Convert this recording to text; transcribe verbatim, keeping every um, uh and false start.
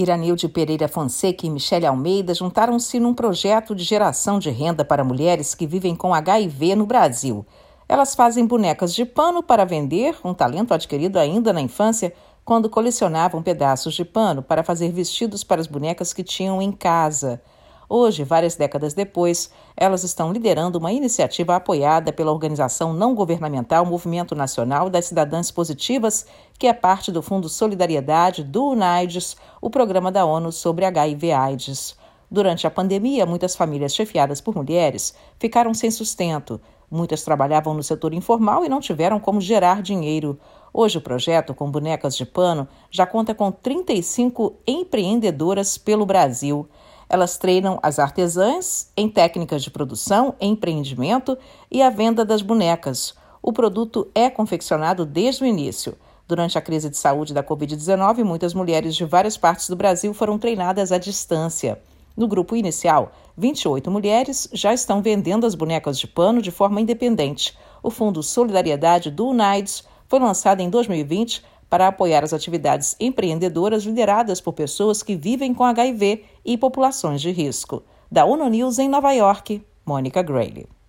Iranilde Pereira Fonseca e Michele Almeida juntaram-se num projeto de geração de renda para mulheres que vivem com H I V no Brasil. Elas fazem bonecas de pano para vender, um talento adquirido ainda na infância, quando colecionavam pedaços de pano para fazer vestidos para as bonecas que tinham em casa. Hoje, várias décadas depois, elas estão liderando uma iniciativa apoiada pela organização não governamental Movimento Nacional das Cidadãs Positivas, que é parte do Fundo Solidariedade do UNAIDS, o programa da ONU sobre H I V AIDS. Durante a pandemia, muitas famílias chefiadas por mulheres ficaram sem sustento. Muitas trabalhavam no setor informal e não tiveram como gerar dinheiro. Hoje, o projeto, com bonecas de pano, já conta com trinta e cinco empreendedoras pelo Brasil. Elas treinam as artesãs em técnicas de produção, empreendimento e a venda das bonecas. O produto é confeccionado desde o início. Durante a crise de saúde da covid dezenove, muitas mulheres de várias partes do Brasil foram treinadas à distância. No grupo inicial, vinte e oito mulheres já estão vendendo as bonecas de pano de forma independente. O Fundo Solidariedade do UNAIDS foi lançado em dois mil e vinte para apoiar as atividades empreendedoras lideradas por pessoas que vivem com H I V e populações de risco. Da ONU News em Nova York, Mônica Grayle.